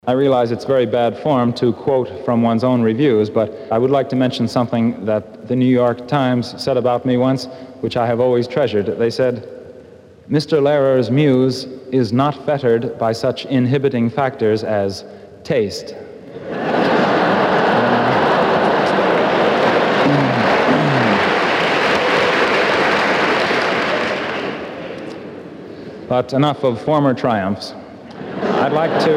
I realize it's very bad form to quote from one's own reviews, but I would like to mention something that the New York Times said about me once, which I have always treasured. They said, "Mr. Lehrer's muse is not fettered by such inhibiting factors as taste." But enough of former triumphs. I'd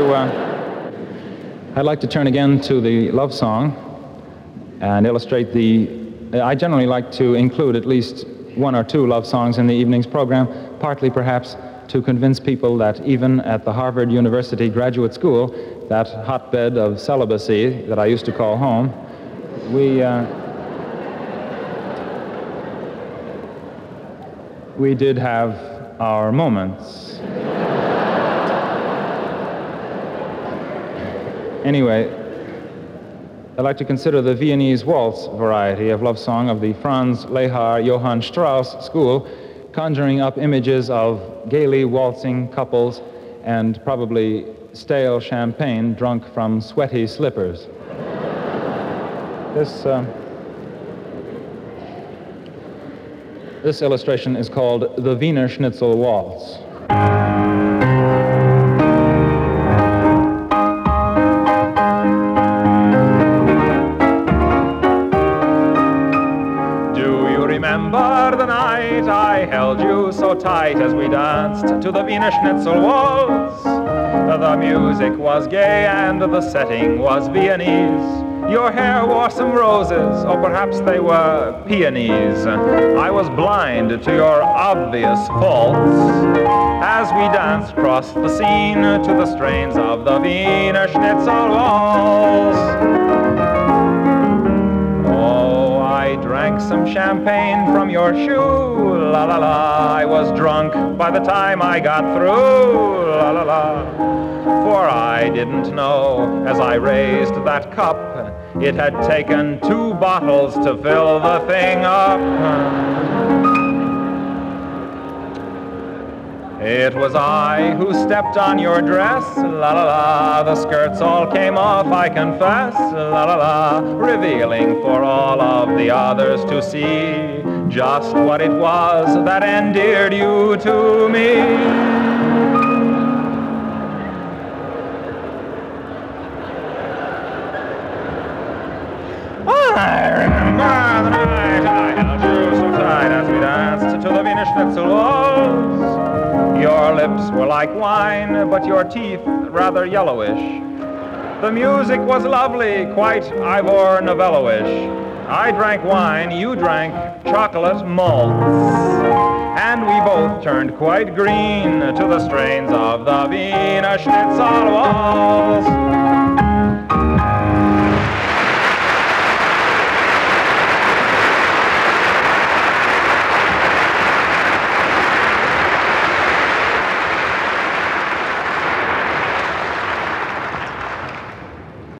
like to turn again to the love song and illustrate I generally like to include at least one or two love songs in the evening's program, partly perhaps to convince people that even at the Harvard University Graduate School, that hotbed of celibacy that I used to call home, we did have our moments. Anyway, I'd like to consider the Viennese waltz variety of love song of the Franz Lehar Johann Strauss school, conjuring up images of gaily waltzing couples and probably stale champagne drunk from sweaty slippers. This illustration is called the Wiener Schnitzel Waltz. Remember the night I held you so tight as we danced to the Wiener Schnitzel Waltz? The music was gay and the setting was Viennese. Your hair wore some roses, or perhaps they were peonies. I was blind to your obvious faults as we danced across the scene to the strains of the Wiener Schnitzel Waltz. I drank some champagne from your shoe, la la la. I was drunk by the time I got through, la la la. For I didn't know, as I raised that cup, it had taken 2 bottles to fill the thing up. It was I who stepped on your dress, la la la. The skirts all came off, I confess, la la la, revealing for all of the others to see just what it was that endeared you to me. I remember the night I held you so tight as we danced to the Wiener Schnitzel Waltz. Your lips were like wine, but your teeth rather yellowish. The music was lovely, quite Ivor Novello-ish. I drank wine, you drank chocolate malts, and we both turned quite green to the strains of the Wiener Schnitzel Waltz.